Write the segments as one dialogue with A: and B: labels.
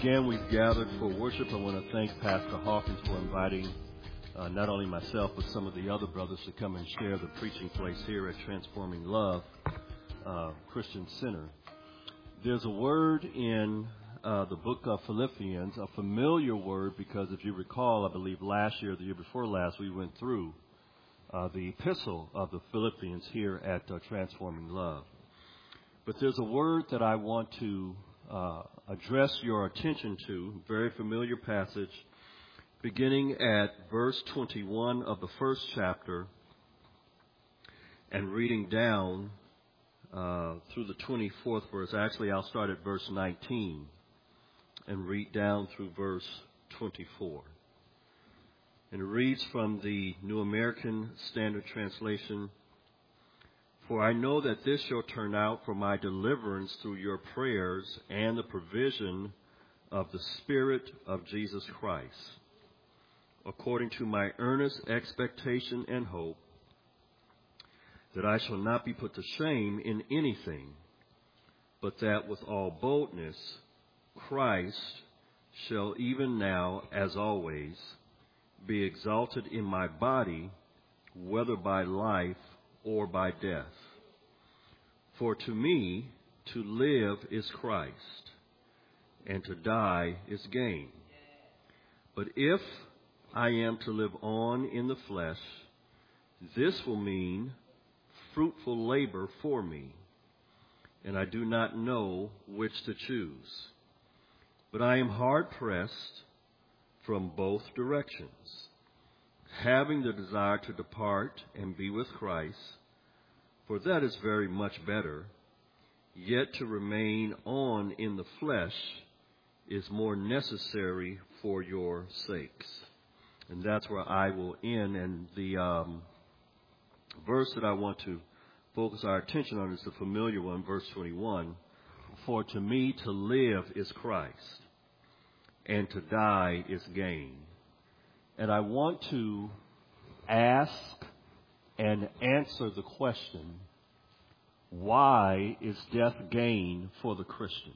A: Again, we've gathered for worship. I want to thank Pastor Hawkins for inviting not only myself, but some of the other brothers to come and share the preaching place here at Transforming Love Christian Center. There's a word in the book of Philippians, a familiar word, because if you recall, I believe last year, the year before last, we went through the epistle of the Philippians here at Transforming Love. But there's a word that I want to address your attention to, very familiar passage, beginning at verse 21 of the first chapter and reading down through the 24th verse. Actually, I'll start at verse 19 and read down through verse 24. And it reads from the New American Standard Translation, "For I know that this shall turn out for my deliverance through your prayers and the provision of the Spirit of Jesus Christ, according to my earnest expectation and hope, that I shall not be put to shame in anything, but that with all boldness Christ shall even now, as always, be exalted in my body, whether by life or by death. For to me, to live is Christ, and to die is gain. But if I am to live on in the flesh, this will mean fruitful labor for me, and I do not know which to choose. But I am hard-pressed from both directions, having the desire to depart and be with Christ, for that is very much better, yet to remain on in the flesh is more necessary for your sakes." And that's where I will end. And the verse that I want to focus our attention on is the familiar one, verse 21. "For to me to live is Christ, and to die is gain." And I want to ask and answer the question, why is death gain for the Christian?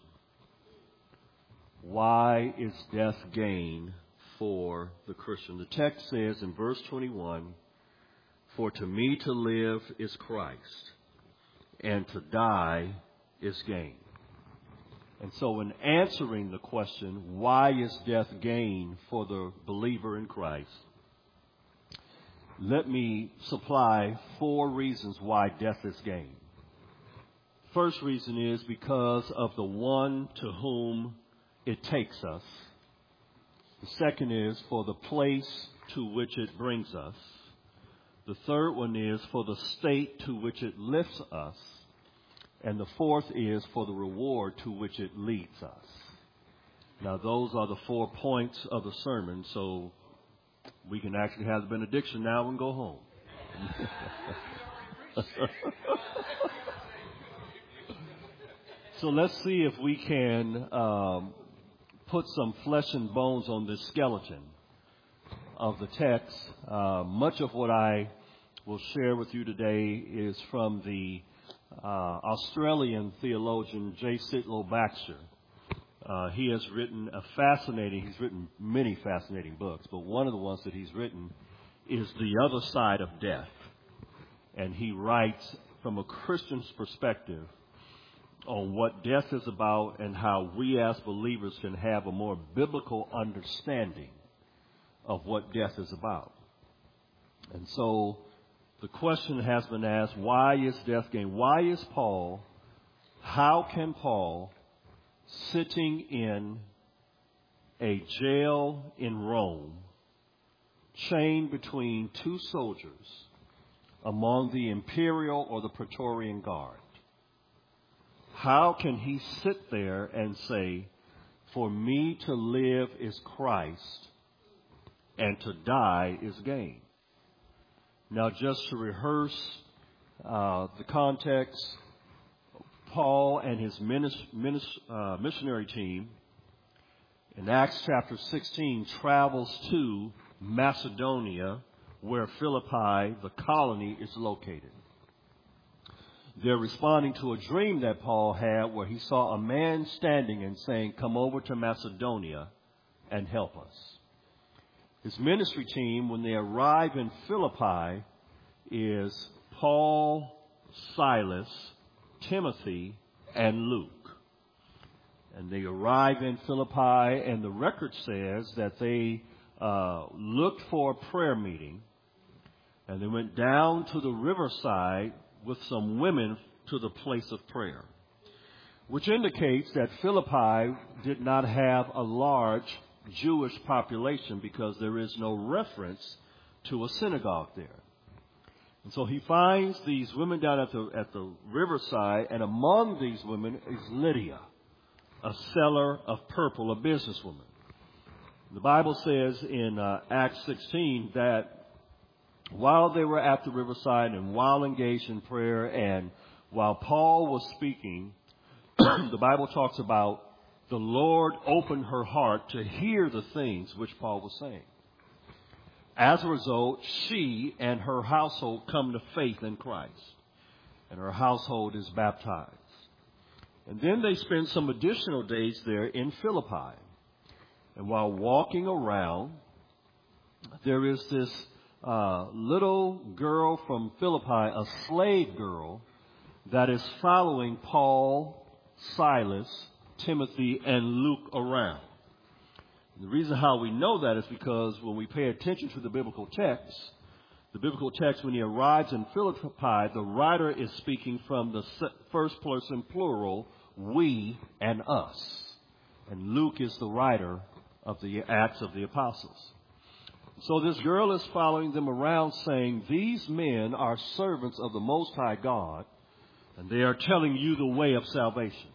A: Why is death gain for the Christian? The text says in verse 21, "For to me to live is Christ, and to die is gain." And so in answering the question, why is death gain for the believer in Christ, let me supply 4 reasons why death is gain. First reason is because of the one to whom it takes us. The second is for the place to which it brings us. The third one is for the state to which it lifts us. And the fourth is for the reward to which it leads us. Now, those are the 4 points of the sermon, so we can actually have the benediction now and go home. So let's see if we can put some flesh and bones on this skeleton of the text. Much of what I will share with you today is from the Australian theologian J. Sitlow Baxter. He has written he's written many fascinating books, but one of the ones that he's written is The Other Side of Death. And he writes from a Christian's perspective on what death is about and how we as believers can have a more biblical understanding of what death is about. And so the question has been asked, why is death gain? How can Paul, sitting in a jail in Rome, chained between 2 soldiers among the imperial or the Praetorian Guard, how can he sit there and say, "For me to live is Christ, and to die is gain"? Now, just to rehearse the context, Paul and his missionary team in Acts chapter 16 travels to Macedonia, where Philippi, the colony, is located. they're responding to a dream that Paul had where he saw a man standing and saying, "Come over to Macedonia and help us." His ministry team, when they arrive in Philippi, is Paul, Silas, Timothy, and Luke. And they arrive in Philippi, and the record says that they looked for a prayer meeting, and they went down to the riverside with some women to the place of prayer, which indicates that Philippi did not have a large Jewish population because there is no reference to a synagogue there. And so he finds these women down at the riverside, and among these women is Lydia, a seller of purple, a businesswoman. The Bible says in Acts 16 that while they were at the riverside and while engaged in prayer and while Paul was speaking, the Bible talks about the Lord opened her heart to hear the things which Paul was saying. As a result, she and her household come to faith in Christ, and her household is baptized. And then they spend some additional days there in Philippi. And while walking around, there is this little girl from Philippi, a slave girl, that is following Paul, Silas, Timothy, and Luke around. And the reason how we know that is because when we pay attention to the biblical text, when he arrives in Philippi, the writer is speaking from the first person plural, we and us. And Luke is the writer of the Acts of the Apostles. So this girl is following them around saying, "These men are servants of the Most High God, and they are telling you the way of salvation."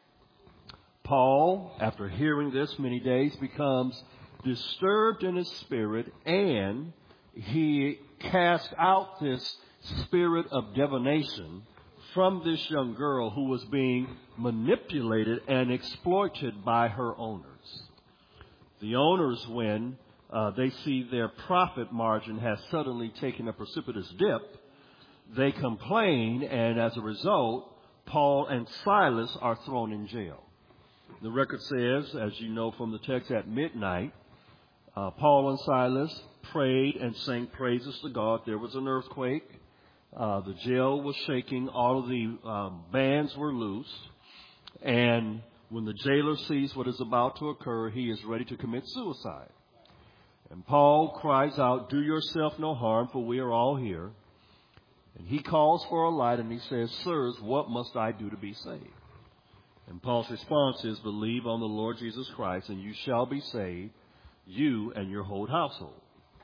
A: Paul, after hearing this many days, becomes disturbed in his spirit, and he casts out this spirit of divination from this young girl who was being manipulated and exploited by her owners. The owners, when they see their profit margin has suddenly taken a precipitous dip, they complain, and as a result, Paul and Silas are thrown in jail. The record says, as you know from the text, at midnight, Paul and Silas prayed and sang praises to God. There was an earthquake. The jail was shaking. All of the bands were loose. And when the jailer sees what is about to occur, he is ready to commit suicide. And Paul cries out, "Do yourself no harm, for we are all here." And he calls for a light, and he says, "Sirs, what must I do to be saved?" And Paul's response is, "Believe on the Lord Jesus Christ, and you shall be saved, you and your whole household."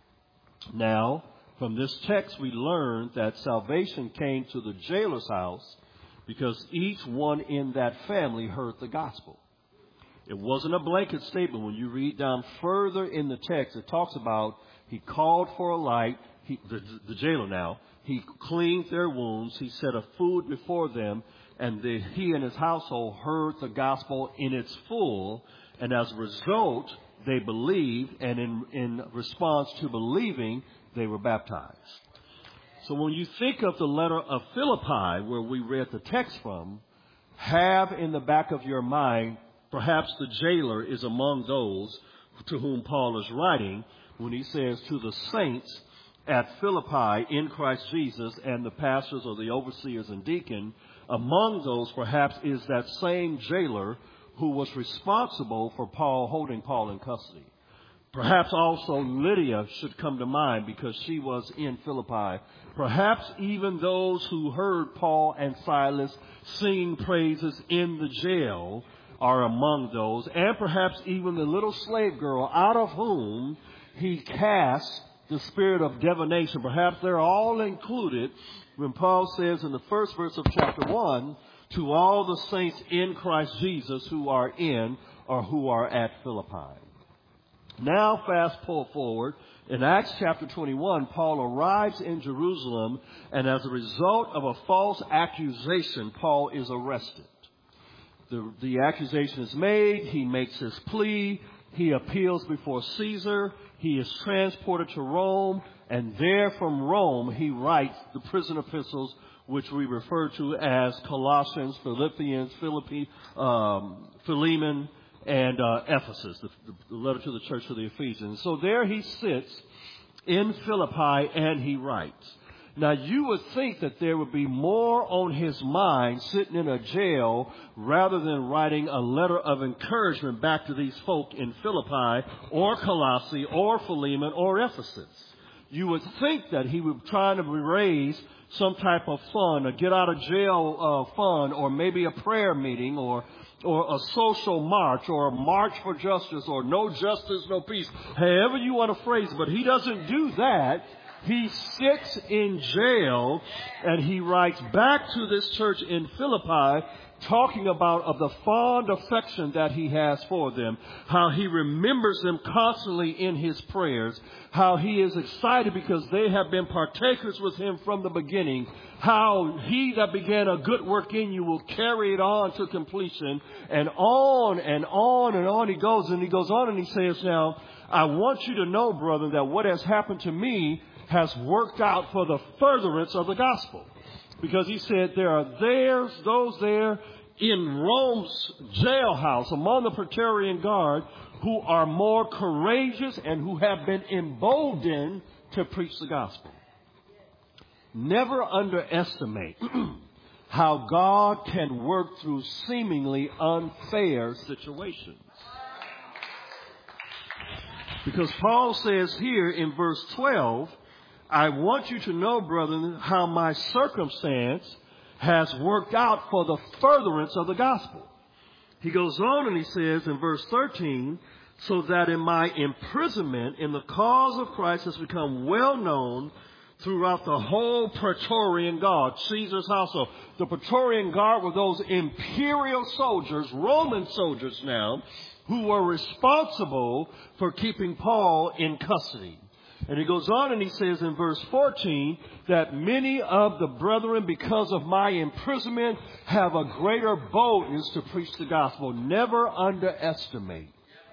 A: Now, from this text, we learn that salvation came to the jailer's house because each one in that family heard the gospel. It wasn't a blanket statement. When you read down further in the text, it talks about he called for a light, the jailer now. He cleaned their wounds. He set a food before them, and he and his household heard the gospel in its full. And as a result, they believed, and in response to believing, they were baptized. So when you think of the letter of Philippi, where we read the text from, have in the back of your mind, perhaps the jailer is among those to whom Paul is writing when he says to the saints at Philippi in Christ Jesus and the pastors or the overseers and deacon. Among those perhaps is that same jailer who was responsible for holding Paul in custody. Perhaps also Lydia should come to mind because she was in Philippi. Perhaps even those who heard Paul and Silas singing praises in the jail are among those. And perhaps even the little slave girl out of whom he cast the spirit of divination. Perhaps they're all included when Paul says in the first verse of chapter 1, "To all the saints in Christ Jesus who are in or who are at Philippi." Now fast pull forward. In Acts chapter 21, Paul arrives in Jerusalem, and as a result of a false accusation, Paul is arrested. The accusation is made. He makes his plea. He appeals before Caesar. He is transported to Rome, and there from Rome he writes the prison epistles which we refer to as Colossians, Philippians, Philemon, and Ephesus, the letter to the church of the Ephesians. So there he sits in Philippi and he writes. Now, you would think that there would be more on his mind sitting in a jail rather than writing a letter of encouragement back to these folk in Philippi or Colossae or Philemon or Ephesus. You would think that he would try to raise some type of fund, a get out of jail fund, or maybe a prayer meeting, or a social march, or a march for justice, or no justice, no peace, however you want to phrase it. But he doesn't do that. He sits in jail and he writes back to this church in Philippi, talking about of the fond affection that he has for them, how he remembers them constantly in his prayers, how he is excited because they have been partakers with him from the beginning, how he that began a good work in you will carry it on to completion, and on and on and on he goes. And he goes on and he says, now, I want you to know, brother, that what has happened to me has worked out for the furtherance of the gospel. Because he said there are those there in Rome's jailhouse among the Praetorian Guard who are more courageous and who have been emboldened to preach the gospel. Never underestimate how God can work through seemingly unfair situations. Because Paul says here in verse 12, I want you to know, brethren, how my circumstance has worked out for the furtherance of the gospel. He goes on and he says in verse 13, so that in my imprisonment in the cause of Christ has become well known throughout the whole Praetorian Guard, Caesar's household. The Praetorian Guard were those imperial soldiers, Roman soldiers now, who were responsible for keeping Paul in custody. And he goes on and he says in verse 14 that many of the brethren, because of my imprisonment, have a greater boldness to preach the gospel. Never underestimate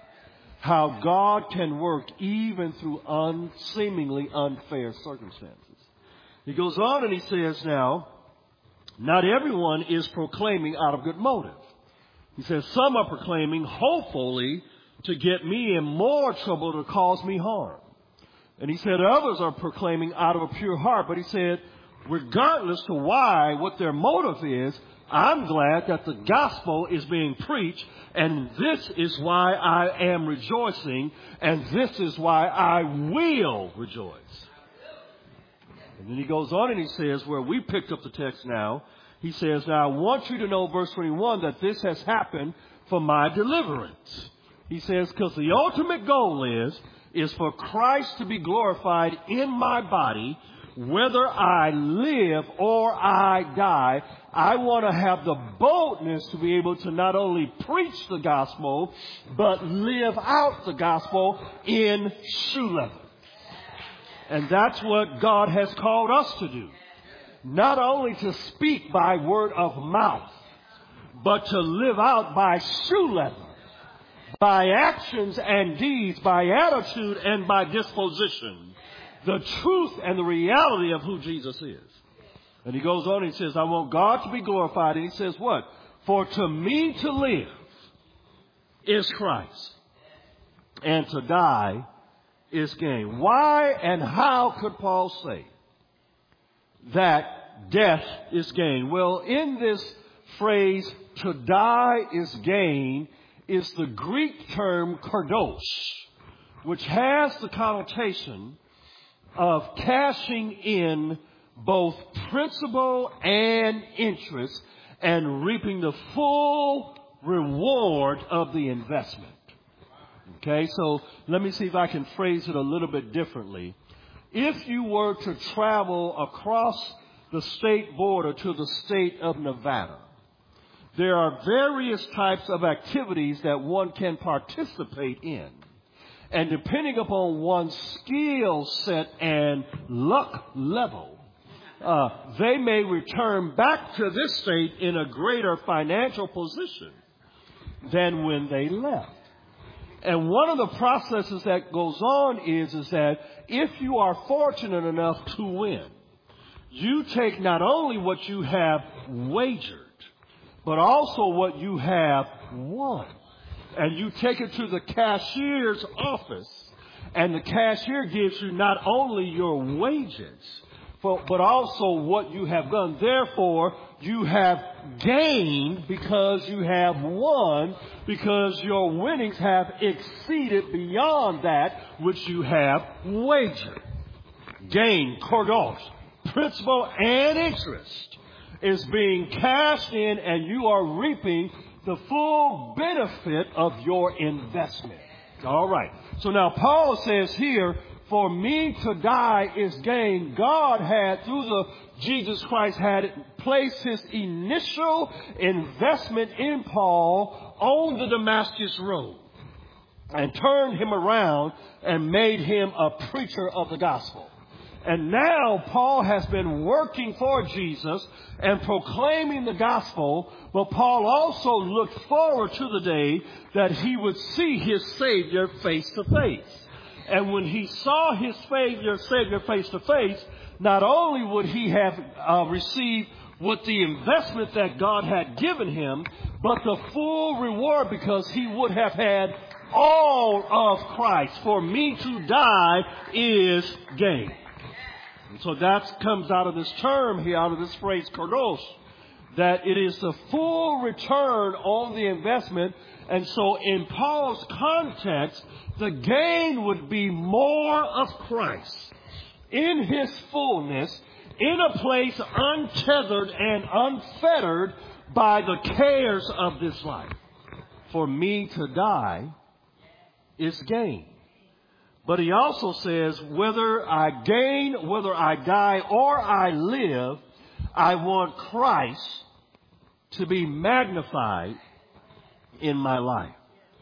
A: how God can work even through seemingly unfair circumstances. He goes on and he says now, not everyone is proclaiming out of good motive. He says some are proclaiming hopefully to get me in more trouble to cause me harm. And he said others are proclaiming out of a pure heart. But he said, regardless to what their motive is, I'm glad that the gospel is being preached. And this is why I am rejoicing. And this is why I will rejoice. And then he goes on and he says, where we picked up the text now, he says, now I want you to know, verse 21, that this has happened for my deliverance. He says, because the ultimate goal is for Christ to be glorified in my body, whether I live or I die. I want to have the boldness to be able to not only preach the gospel, but live out the gospel in shoe leather. And that's what God has called us to do. Not only to speak by word of mouth, but to live out by shoe leather. By actions and deeds, by attitude and by disposition, the truth and the reality of who Jesus is. And he goes on and he says, I want God to be glorified. And he says what? For to me to live is Christ, and to die is gain. Why and how could Paul say that death is gain? Well, in this phrase, to die is gain, is the Greek term kardos, which has the connotation of cashing in both principal and interest and reaping the full reward of the investment. Okay, so let me see if I can phrase it a little bit differently. If you were to travel across the state border to the state of Nevada, there are various types of activities that one can participate in. And depending upon one's skill set and luck level, they may return back to this state in a greater financial position than when they left. And one of the processes that goes on is that if you are fortunate enough to win, You take not only what you have wagered, but also what you have won. And you take it to the cashier's office, and the cashier gives you not only your wages, but also what you have done. Therefore, you have gained because you have won, because your winnings have exceeded beyond that which you have wagered. Gain, kordos, principal and interest is being cashed in, and you are reaping the full benefit of your investment. All right. So now Paul says here, for me to die is gain. God had, through Jesus Christ, had placed his initial investment in Paul on the Damascus Road and turned him around and made him a preacher of the gospel. And now Paul has been working for Jesus and proclaiming the gospel, but Paul also looked forward to the day that he would see his Savior face to face. And when he saw his Savior face to face, not only would he have received with the investment that God had given him, but the full reward, because he would have had all of Christ. For me to die is gain. And so that comes out of this term here, out of this phrase, kordos, that it is the full return on the investment. And so in Paul's context, the gain would be more of Christ in his fullness, in a place untethered and unfettered by the cares of this life. For me to die is gain. But he also says, whether I gain, whether I die or I live, I want Christ to be magnified in my life.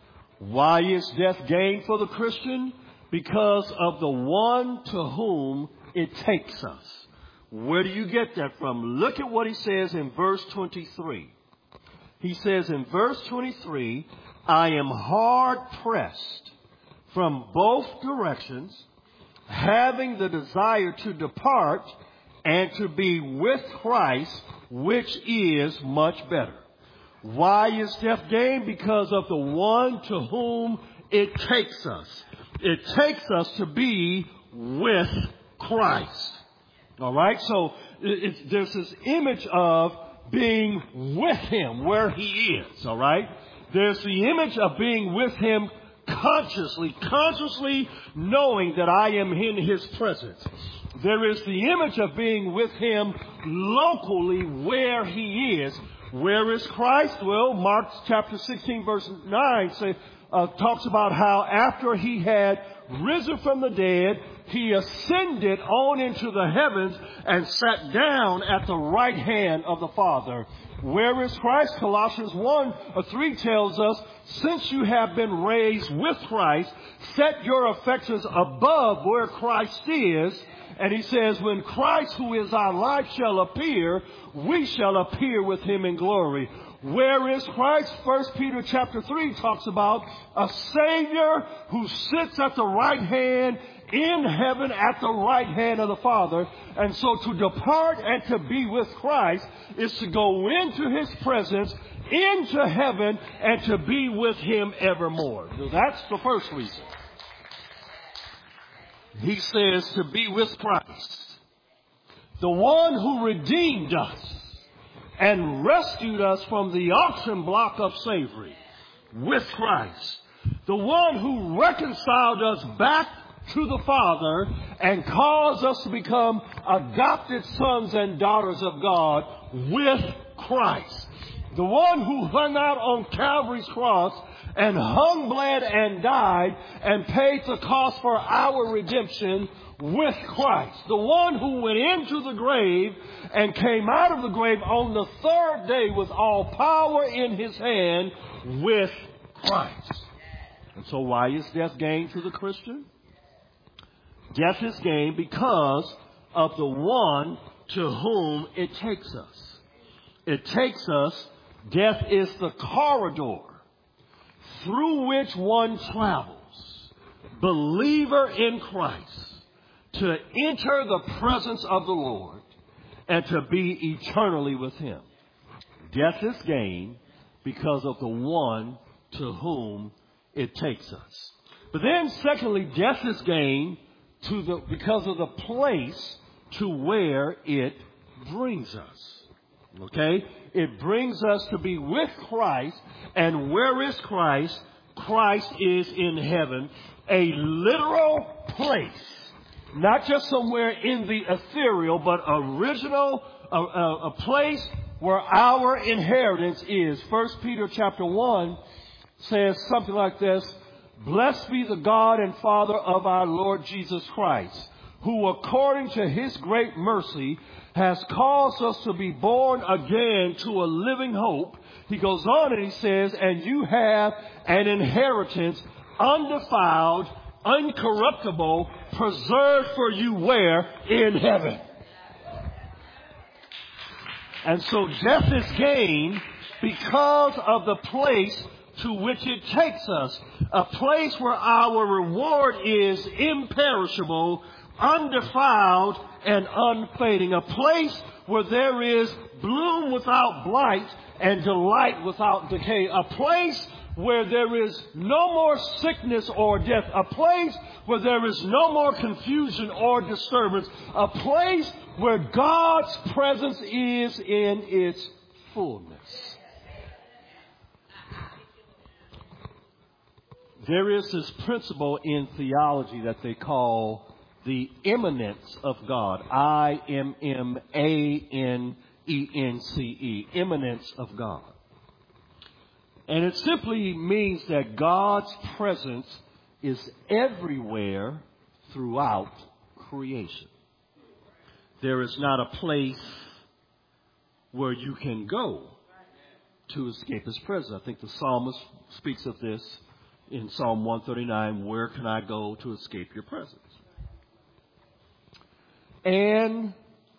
A: Why is death gain for the Christian? Because of the one to whom it takes us. Where do you get that from? Look at what he says in verse 23. He says in verse 23, I am hard pressed from both directions, having the desire to depart and to be with Christ, which is much better. Why is death gain? Because of the one to whom it takes us. It takes us to be with Christ. All right? So there's this image of being with him where he is. All right? There's the image of being with him consciously knowing that I am in his presence. There is the image of being with him locally where he is. Where is Christ? Well, Mark chapter 16 verse 9 talks about how after he had risen from the dead, he ascended on into the heavens and sat down at the right hand of the Father. Where is Christ? Colossians 1:3 tells us, since you have been raised with Christ, set your affections above where Christ is. And he says, when Christ, who is our life, shall appear, we shall appear with him in glory. Where is Christ? 1 Peter chapter 3 talks about a Savior who sits at the right hand in heaven at the right hand of the Father. And so to depart and to be with Christ is to go into his presence, into heaven, and to be with him evermore. So that's the first reason. He says to be with Christ, the one who redeemed us and rescued us from the auction block of slavery, with Christ, the one who reconciled us back to the Father and caused us to become adopted sons and daughters of God, with Christ, the one who hung out on Calvary's cross and hung, bled, and died and paid the cost for our redemption, with Christ. The one who went into the grave and came out of the grave on the third day with all power in his hand, with Christ. And so why is death gain to the Christian? Death is gain because of the one to whom it takes us. It takes us, death is the corridor through which one travels, believer in Christ, to enter the presence of the Lord and to be eternally with him. Death is gain because of the one to whom it takes us. But then secondly, death is gain because of the place to where it brings us. Okay? It brings us to be with Christ. And where is Christ? Christ is in heaven, a literal place. Not just somewhere in the ethereal, but a place where our inheritance is. 1 Peter chapter 1 says something like this: Blessed be the God and Father of our Lord Jesus Christ, who according to his great mercy has caused us to be born again to a living hope. He goes on and he says, and you have an inheritance undefiled, uncorruptible, preserved for you where? In heaven. And so death is gain because of the place to which it takes us. A place where our reward is imperishable, undefiled, and unfading. A place where there is bloom without blight and delight without decay. A place where there is no more sickness or death. A place where there is no more confusion or disturbance. A place where God's presence is in its fullness. There is this principle in theology that they call the immanence of God. I-M-M-A-N-E-N-C-E. Immanence of God. And it simply means that God's presence is everywhere throughout creation. There is not a place where you can go to escape his presence. I think the psalmist speaks of this in Psalm 139, where can I go to escape your presence? And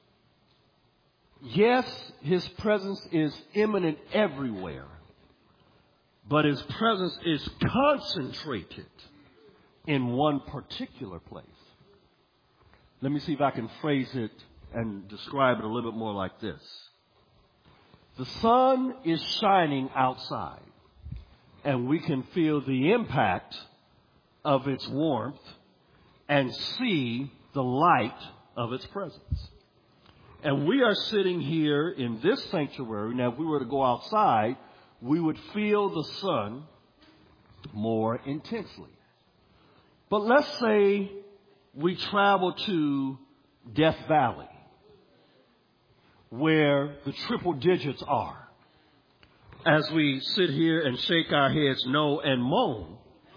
A: yes, his presence is immanent everywhere, but his presence is concentrated in one particular place. Let me see if I can phrase it and describe it a little bit more like this. The sun is shining outside, and we can feel the impact of its warmth and see the light of its presence. And we are sitting here in this sanctuary. Now, if we were to go outside, we would feel the sun more intensely. But let's say we travel to Death Valley, where the triple digits are. As we sit here and shake our heads no and moan,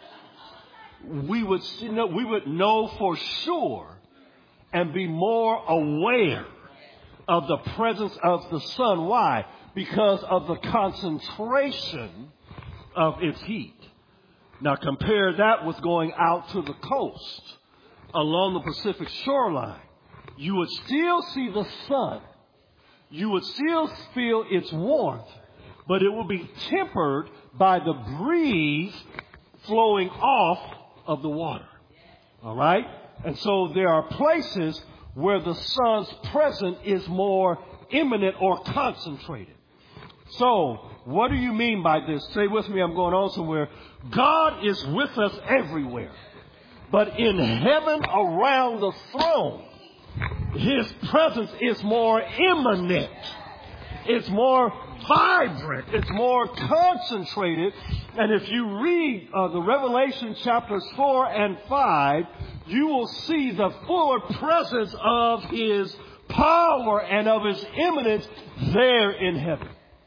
A: we would know for sure and be more aware of the presence of the sun. Why? Because of the concentration of its heat. Now compare that with going out to the coast along the Pacific shoreline. You would still see the sun. You would still feel its warmth, but it will be tempered by the breeze flowing off of the water. All right? And so there are places where the sun's presence is more imminent or concentrated. So, what do you mean by this? Stay with me, I'm going on somewhere. God is with us everywhere. But in heaven around the throne, his presence is more imminent. It's more vibrant. It's more concentrated. And if you read the Revelation chapters 4 and 5, you will see the fuller presence of his power and of his immanence there in heaven.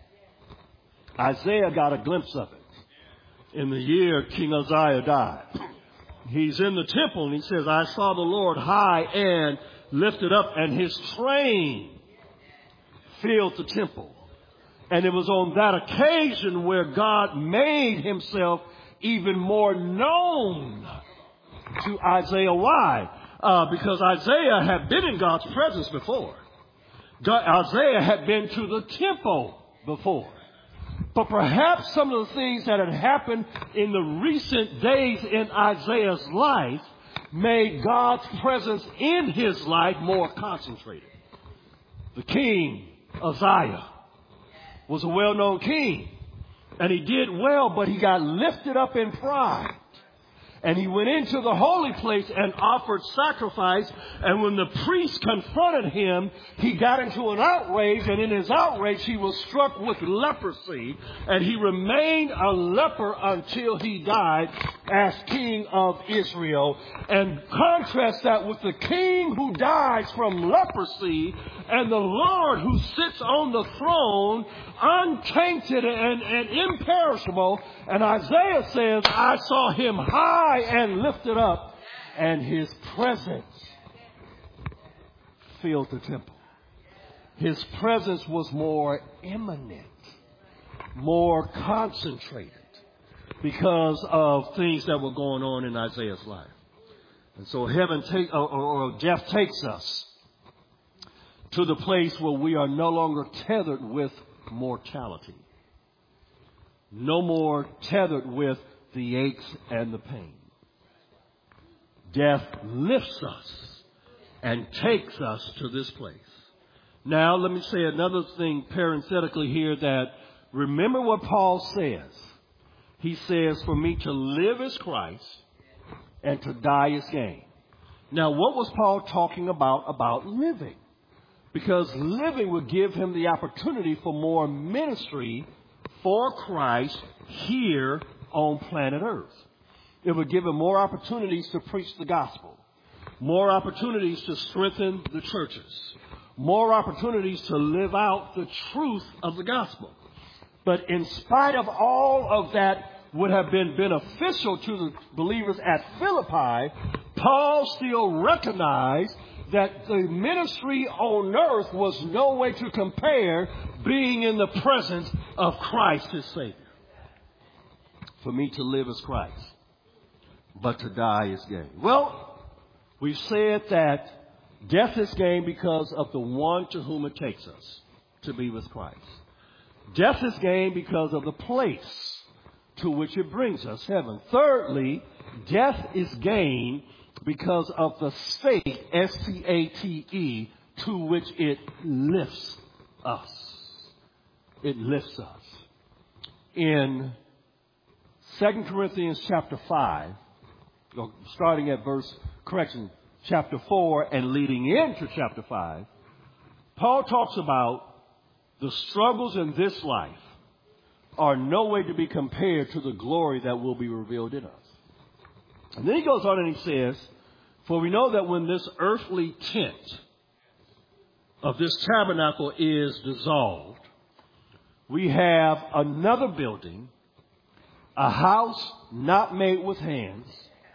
A: Isaiah got a glimpse of it in the year King Uzziah died. He's in the temple and he says, I saw the Lord high and lifted up, and his train filled the temple. And it was on that occasion where God made himself even more known to Isaiah. Why? Because Isaiah had been in God's presence before. Isaiah had been to the temple before. But perhaps some of the things that had happened in the recent days in Isaiah's life made God's presence in his life more concentrated. The king, Uzziah, was a well-known king. And he did well, but he got lifted up in pride. And he went into the holy place and offered sacrifice. And when the priest confronted him, he got into an outrage. And in his outrage, he was struck with leprosy. And he remained a leper until he died as king of Israel. And contrast that with the king who dies from leprosy and the Lord who sits on the throne untainted and imperishable. And Isaiah says, I saw him high and lifted up, and his presence filled the temple. His presence was more imminent, more concentrated because of things that were going on in Isaiah's life. And so death takes us to the place where we are no longer tethered with mortality. No more tethered with the aches and the pain. Death lifts us and takes us to this place. Now, let me say another thing parenthetically here, that remember what Paul says. He says, for me to live is Christ and to die is gain. Now, what was Paul talking about living? Because living would give him the opportunity for more ministry for Christ here on planet Earth. It would give him more opportunities to preach the gospel, more opportunities to strengthen the churches, more opportunities to live out the truth of the gospel. But in spite of all of that would have been beneficial to the believers at Philippi, Paul still recognized that the ministry on earth was no way to compare being in the presence of Christ his Savior. For me to live is Christ, but to die is gain. Well, we've said that death is gain because of the one to whom it takes us to be with Christ. Death is gain because of the place to which it brings us, heaven. Thirdly, death is gain because of the state, S-T-A-T-E, to which it lifts us. It lifts us. In 2 Corinthians chapter 5, starting at chapter 4 and leading into chapter 5, Paul talks about the struggles in this life are no way to be compared to the glory that will be revealed in us. And then he goes on and he says, for we know that when this earthly tent of this tabernacle is dissolved, we have another building, a house not made with hands,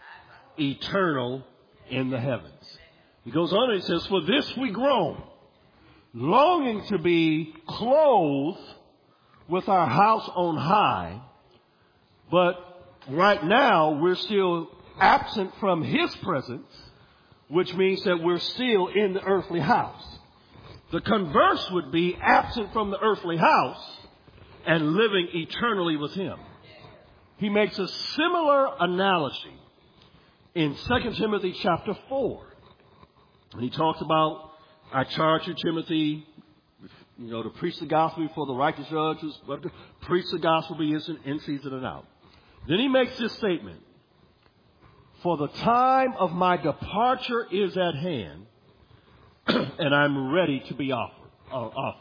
A: eternal in the heavens. He goes on and he says, for this we groan, longing to be clothed with our house on high, but right now we're still absent from his presence, which means that we're still in the earthly house. The converse would be absent from the earthly house and living eternally with him. He makes a similar analogy in 2 Timothy chapter 4. And he talks about, I charge you, Timothy, to preach the gospel before the righteous judges, preach the gospel be in season and out. Then he makes this statement, for the time of my departure is at hand, and I'm ready to be offered.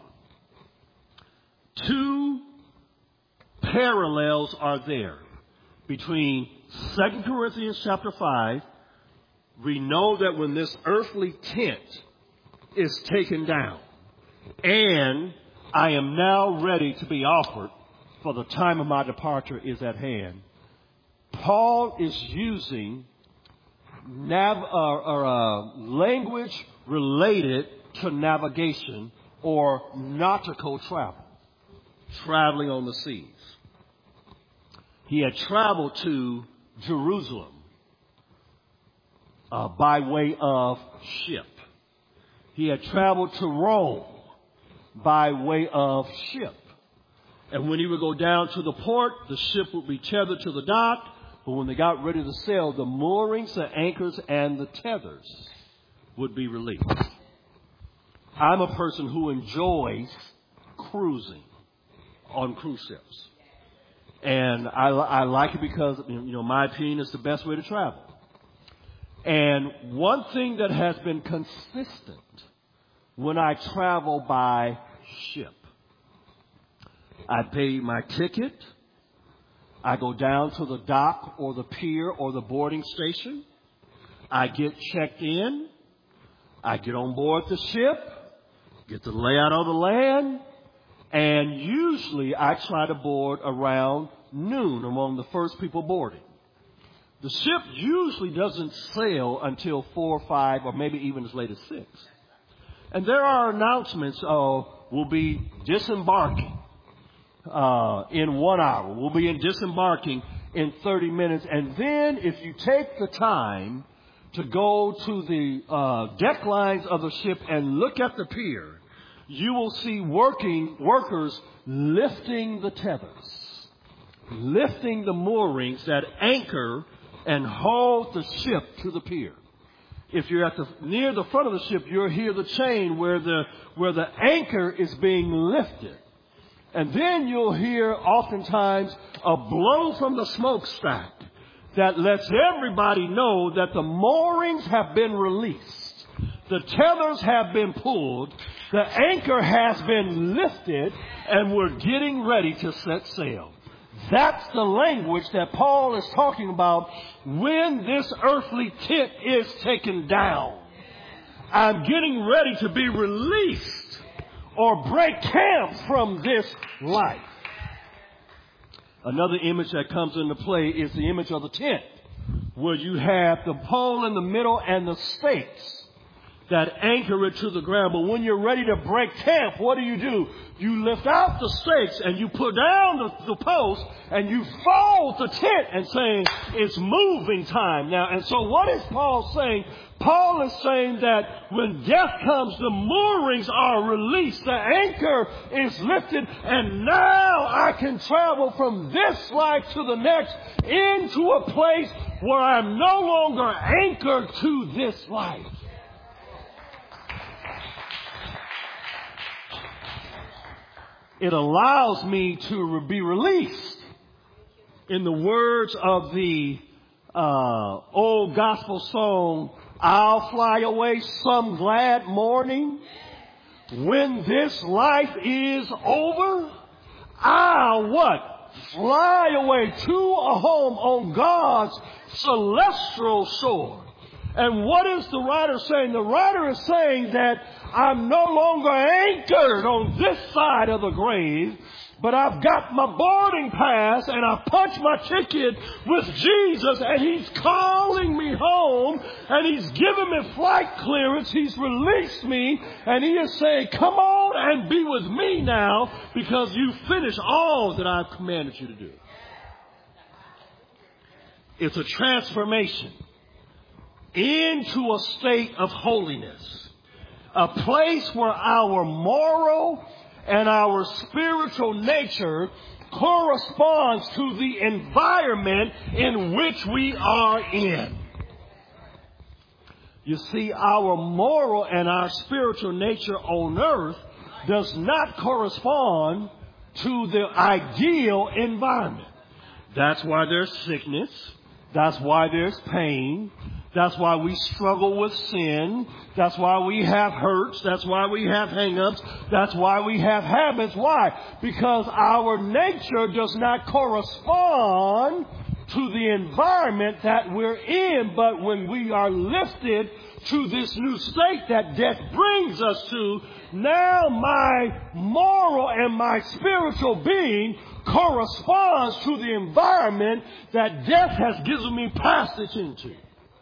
A: Two parallels are there between 2 Corinthians chapter 5. We know that when this earthly tent is taken down, and I am now ready to be offered, for the time of my departure is at hand. Paul is using language related to navigation or nautical travel, traveling on the seas. He had traveled to Jerusalem by way of ship. He had traveled to Rome by way of ship. And when he would go down to the port, the ship would be tethered to the dock. But when they got ready to sail, the moorings, the anchors, and the tethers would be released. I'm a person who enjoys cruising on cruise ships. And I like it because, my opinion is the best way to travel. And one thing that has been consistent when I travel by ship, I pay my ticket, I go down to the dock or the pier or the boarding station, I get checked in, I get on board the ship, get the layout of the land, and usually I try to board around noon among the first people boarding. The ship usually doesn't sail until 4 or 5 or maybe even as late as 6. And there are announcements, we'll be disembarking in 1 hour. We'll be disembarking in 30 minutes. And then if you take the time to go to the deck lines of the ship and look at the pier, you will see workers lifting the tethers, lifting the moorings that anchor and hold the ship to the pier. If you're near the front of the ship, you'll hear the chain where the anchor is being lifted. And then you'll hear oftentimes a blow from the smokestack that lets everybody know that the moorings have been released. The tethers have been pulled. The anchor has been lifted, and we're getting ready to set sail. That's the language that Paul is talking about when this earthly tent is taken down. I'm getting ready to be released or break camp from this life. Another image that comes into play is the image of the tent, where you have the pole in the middle and the stakes that anchor it to the ground. But when you're ready to break camp, what do? You lift out the stakes and you put down the post and you fold the tent and saying it's moving time now. And so what is Paul saying? Paul is saying that when death comes, the moorings are released, the anchor is lifted, and now I can travel from this life to the next into a place where I'm no longer anchored to this life. It allows me to be released. In the words of the old gospel song, I'll fly away some glad morning. When this life is over, I'll what? Fly away to a home on God's celestial shore. And what is the writer saying? The writer is saying that I'm no longer anchored on this side of the grave, but I've got my boarding pass and I punched my ticket with Jesus, and He's calling me home, and He's given me flight clearance. He's released me, and He is saying, come on and be with me now, because you finished all that I've commanded you to do. It's a transformation into a state of holiness, a place where our moral and our spiritual nature corresponds to the environment in which we are in. You see, our moral and our spiritual nature on earth does not correspond to the ideal environment. That's why there's sickness. That's why there's pain. That's why we struggle with sin. That's why we have hurts. That's why we have hang-ups. That's why we have habits. Why? Because our nature does not correspond to the environment that we're in. But when we are lifted to this new state that death brings us to, now my moral and my spiritual being corresponds to the environment that death has given me passage into.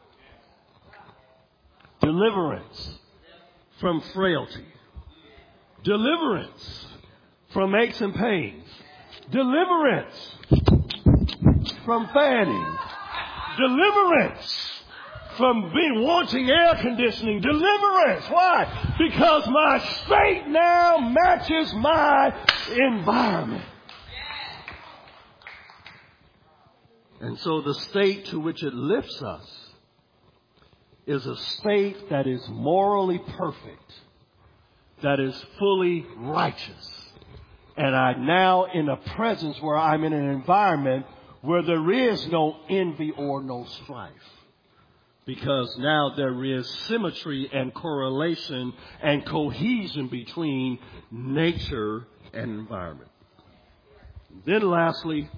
A: Deliverance from frailty. Deliverance from aches and pains. Deliverance from fanning. Deliverance from wanting air conditioning. Deliverance. Why? Because my state now matches my environment. And so the state to which it lifts us is a state that is morally perfect, that is fully righteous. And I'm now in a presence where I'm in an environment where there is no envy or no strife. Because now there is symmetry and correlation and cohesion between nature and environment. Then lastly,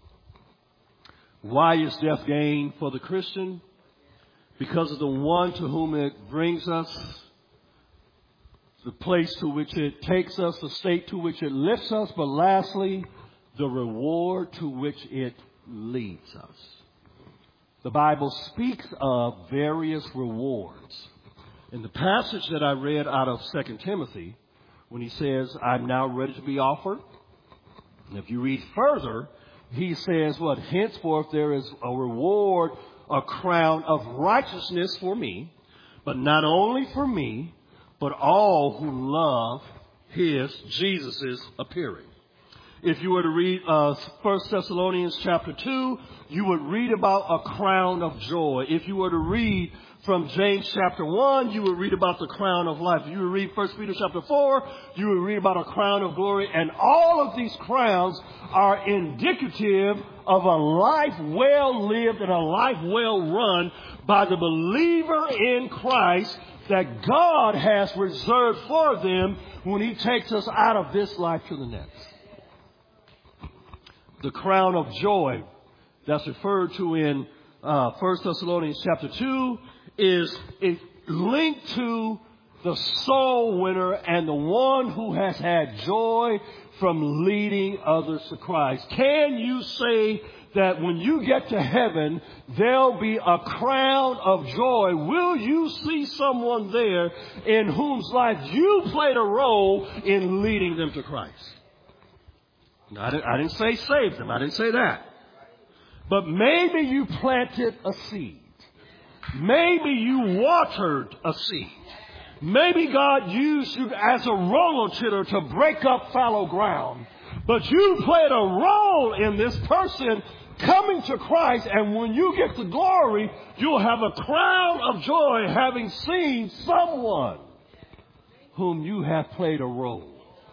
A: why is death gain for the Christian? Because of the one to whom it brings us, the place to which it takes us, the state to which it lifts us, but lastly, the reward to which it leads us. The Bible speaks of various rewards. In the passage that I read out of 2 Timothy, when he says, I'm now ready to be offered, and if you read further, he says, what? Henceforth there is a reward, a crown of righteousness for me, but not only for me, but all who love his, Jesus' appearing. If you were to read 1 Thessalonians chapter 2, you would read about a crown of joy. If you were to read from James chapter 1, you would read about the crown of life. If you would read 1 Peter chapter 4, you would read about a crown of glory. And all of these crowns are indicative of a life well lived and a life well run by the believer in Christ that God has reserved for them when he takes us out of this life to the next. The crown of joy that's referred to in 1 Thessalonians chapter 2 is linked to the soul winner and the one who has had joy from leading others to Christ. Can you say that when you get to heaven, there'll be a crown of joy? Will you see someone there in whose life you played a role in leading them to Christ? No, I didn't say save them. I didn't say that. But maybe you planted a seed. Maybe you watered a seed. Maybe God used you as a roller tiller to break up fallow ground. But you played a role in this person coming to Christ, and when you get to glory, you'll have a crown of joy having seen someone whom you have played a role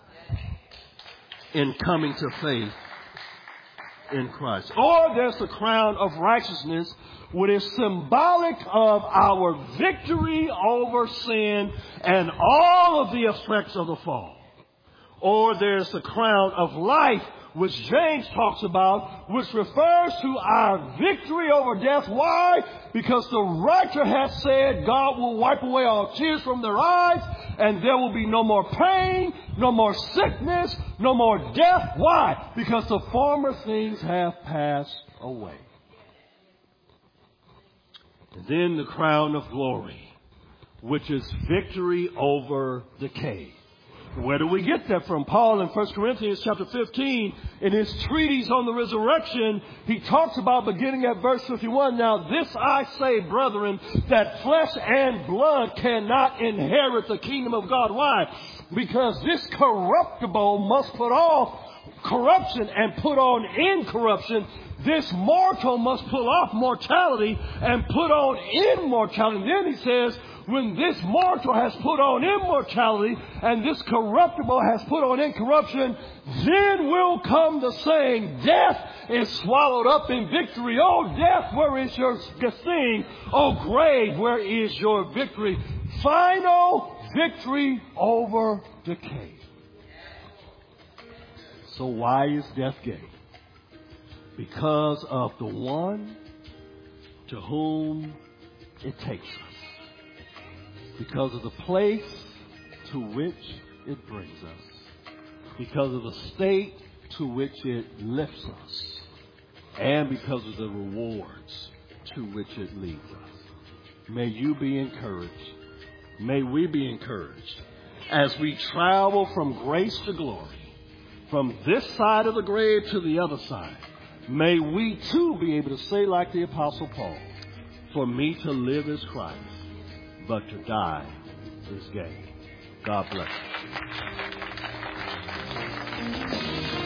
A: in coming to faith in Christ. Or there's the crown of righteousness, which is symbolic of our victory over sin and all of the effects of the fall. Or there's the crown of life, which James talks about, which refers to our victory over death. Why? Because the writer has said God will wipe away all tears from their eyes, and there will be no more pain, no more sickness, no more death. Why? Because the former things have passed away. And then the crown of glory, which is victory over decay. Where do we get that from? Paul in 1 Corinthians chapter 15, in his treatise on the resurrection, he talks about, beginning at verse 51, now this I say, brethren, that flesh and blood cannot inherit the kingdom of God. Why? Because this corruptible must put off corruption and put on incorruption. This mortal must pull off mortality and put on immortality. And then he says, when this mortal has put on immortality and this corruptible has put on incorruption, then will come the saying, death is swallowed up in victory. Oh, death, where is your sting? Oh, grave, where is your victory? Final victory over decay. So why is death gain? Because of the one to whom it takes us. Because of the place to which it brings us. Because of the state to which it lifts us. And because of the rewards to which it leads us. May you be encouraged. May we be encouraged as we travel from grace to glory. From this side of the grave to the other side. May we too be able to say like the Apostle Paul, for me to live is Christ, but to die is gain. God bless you.